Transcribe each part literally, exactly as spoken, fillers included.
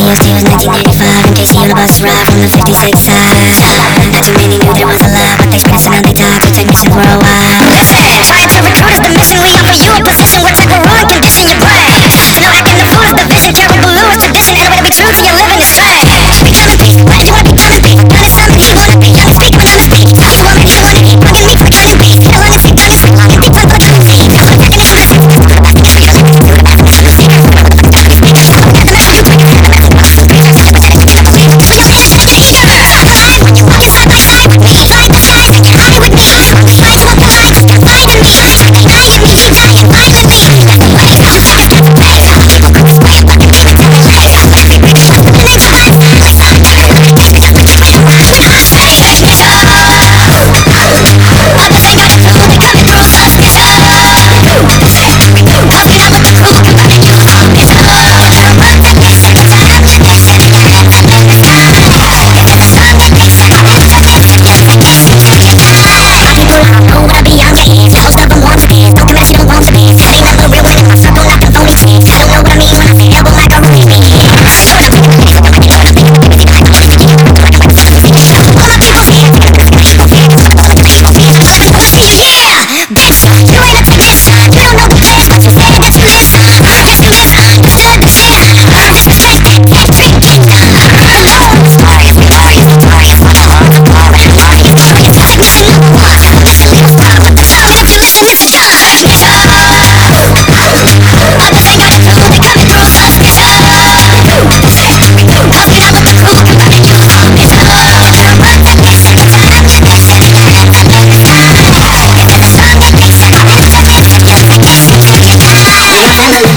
T was nineteen eighty-five, and Casey on a bus ride from the fifty-six side. Not too many knew there was a lie, but they spread and now they talk to technicians worldwide. Listen, trying to recruit is the mission. We offer you a position. What type of ruin condition you bring? No acting the fool is the vision. Terrible blue is tradition, and the way to be true to your living is strange. Becoming peace, why did you wanna become a thief? God is something he wanna be. I don't speak when I'm to speak. Tell you what makes you wanna be. Bugging me for becoming beast. Hell on its feet, done it so long. Empty plug, but I'm coming see. Tell my definition of success.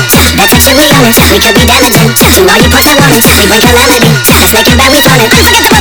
We could be diligent, do all you push and want it. We break your limit, snake and bad, we flaunt it.